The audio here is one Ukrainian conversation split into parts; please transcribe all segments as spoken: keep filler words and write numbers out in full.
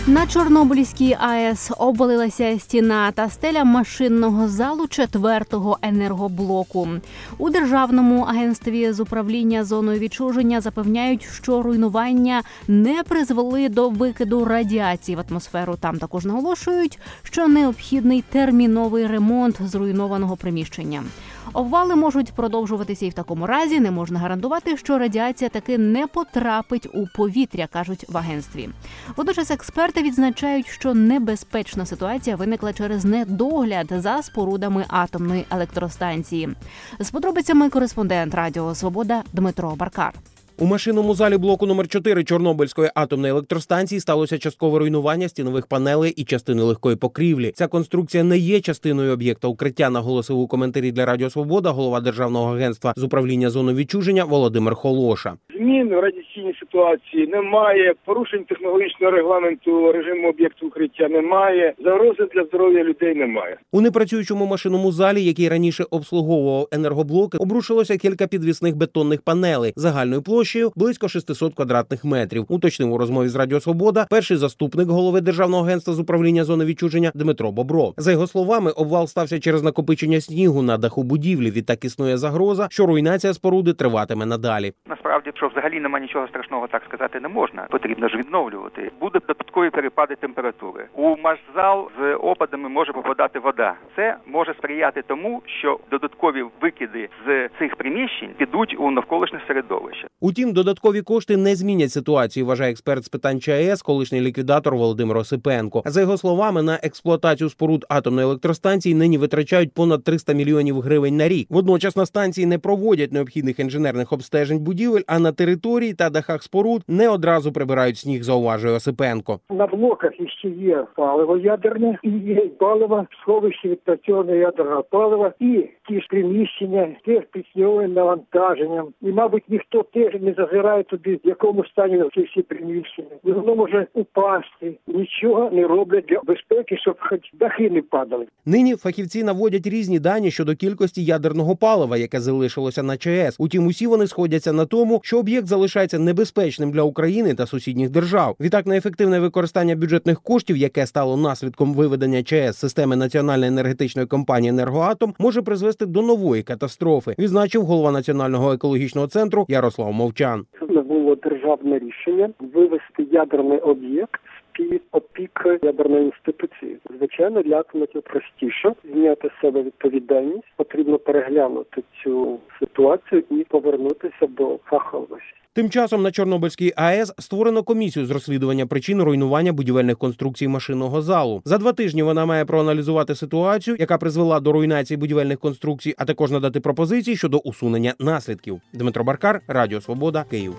На Чорнобильській АЕС обвалилася стіна та стеля машинного залу четвертого енергоблоку. У Державному агентстві з управління зоною відчуження запевняють, що руйнування не призвели до викиду радіації в атмосферу. Там також наголошують, що необхідний терміновий ремонт зруйнованого приміщення. Обвали можуть продовжуватися і в такому разі не можна гарантувати, що радіація таки не потрапить у повітря, кажуть в агентстві. Водночас експерти відзначають, що небезпечна ситуація виникла через недогляд за спорудами атомної електростанції. З подробицями кореспондент Радіо Свобода Дмитро Баркар. У машинному залі блоку номер чотири Чорнобильської атомної електростанції сталося часткове руйнування стінових панелей і частини легкої покрівлі. Ця конструкція не є частиною об'єкта укриття, наголосив у коментарі для Радіо Свобода голова Державного агентства з управління зоною відчуження Володимир Холоша. Змін в радіаційній ситуації немає, порушень технологічного регламенту режиму об'єкту укриття немає, загрози для здоров'я людей немає. У непрацюючому машинному залі, який раніше обслуговував енергоблоки, обрушилося кілька підвісних бетонних панелей загальною площею близько шістсот квадратних метрів. Уточнив у розмові з Радіо Свобода перший заступник голови Державного агентства з управління зони відчуження Дмитро Бобров. За його словами, обвал стався через накопичення снігу на даху будівлі. Відтак існує загроза, що руйнація споруди триватиме надалі. Насправді, що взагалі немає нічого страшного, так сказати не можна. Потрібно ж відновлювати. Будуть додаткові перепади температури. У машзал з опадами може попадати вода. Це може сприяти тому, що додаткові викиди з цих приміщень підуть у навколишнє середовище. Утім, додаткові кошти не змінять ситуацію, вважає експерт з питань ЧАЕС, колишній ліквідатор Володимир Осипенко. За його словами, на експлуатацію споруд атомної електростанції нині витрачають понад триста мільйонів гривень на рік. Водночас на станції не проводять необхідних інженерних обстежень будівель, а на території та дахах споруд не одразу прибирають сніг, зауважує Осипенко. На блоках ще є паливо ядерне, і є паливо, сховище відпрацьованого ядерного палива, і ті ж приміщення, теж під сніговим навантаженням. І, мабуть, ніхто теж не зазирає туди, в якому стані ці всі приміщення. І воно може упасти. Нічого не роблять для безпеки, щоб хоч дахи не падали. Нині фахівці наводять різні дані щодо кількості ядерного палива, яке залишилося на ЧАЕС. Утім, усі вони сходяться на тому, що об'єкт залишається небезпечним для України та сусідніх держав. Відтак, неефективне використання бюджетних коштів, яке стало наслідком виведення ЧАЕС з системи Національної енергетичної компанії «Енергоатом», може призвести до нової катастрофи, відзначив голова Національного екологічного центру Ярослав Мовчан. Це було державне рішення вивести ядерний об'єкт під опіки ядерної інституції. Звичайно, для атомників простіше зняти з себе відповідальність, потрібно переглянути цю ситуацію і повернутися до фаховості. Тим часом на Чорнобильській АЕС створено комісію з розслідування причин руйнування будівельних конструкцій машинного залу. За два тижні вона має проаналізувати ситуацію, яка призвела до руйнації будівельних конструкцій, а також надати пропозиції щодо усунення наслідків. Дмитро Баркар, Радіо Свобода, Київ.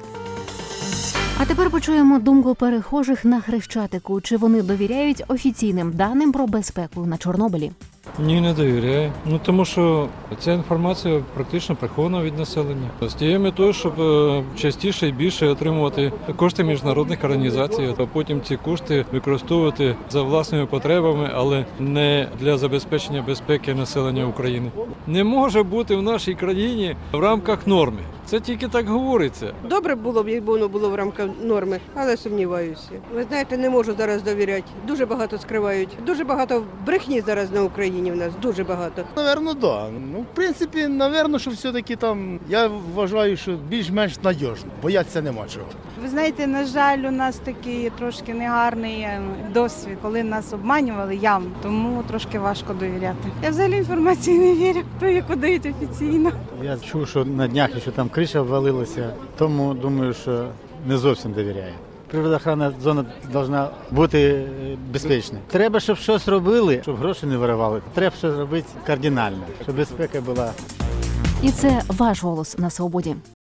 А тепер почуємо думку перехожих на Хрещатику. Чи вони довіряють офіційним даним про безпеку на Чорнобилі? Ні, не довіряю. Ну, тому що ця інформація практично прихована від населення. З тією метою, щоб частіше і більше отримувати кошти міжнародних організацій, а потім ці кошти використовувати за власними потребами, але не для забезпечення безпеки населення України. Не може бути в нашій країні в рамках норми. Це тільки так говориться. Добре було б, якби воно було в рамках норми, але сумніваюся. Ви знаєте, не можу зараз довіряти. Дуже багато скривають. Дуже багато брехні зараз на Україні в нас, дуже багато. Наверно, да. Ну, в принципі, наверно, що все-таки там, я вважаю, що більш-менш надіжно. Боятися нема чого. Ви знаєте, на жаль, у нас такий трошки негарний досвід, коли нас обманювали явно, тому трошки важко довіряти. Я взагалі інформації не вірю, то яку дають офіційно. Я чув, що на днях ще там криша обвалилася, тому думаю, що не зовсім довіряю. Природоохоронна зона повинна бути безпечною. Треба, щоб щось робили, щоб гроші не виривали. Треба щось робити кардинально, щоб безпека була. І це ваш голос на свободі.